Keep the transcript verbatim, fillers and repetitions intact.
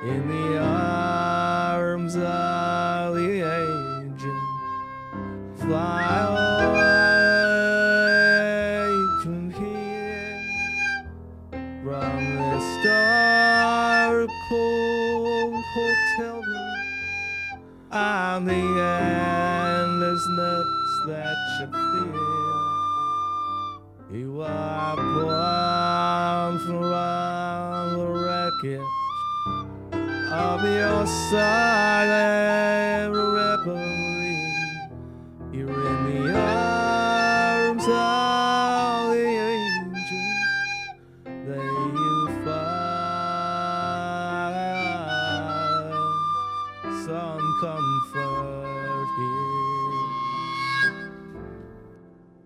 in the arms of the angel. Fly away from here, from this dark, cold hotel room, and the endlessness that you feel. You are born from the wreckage of your silence.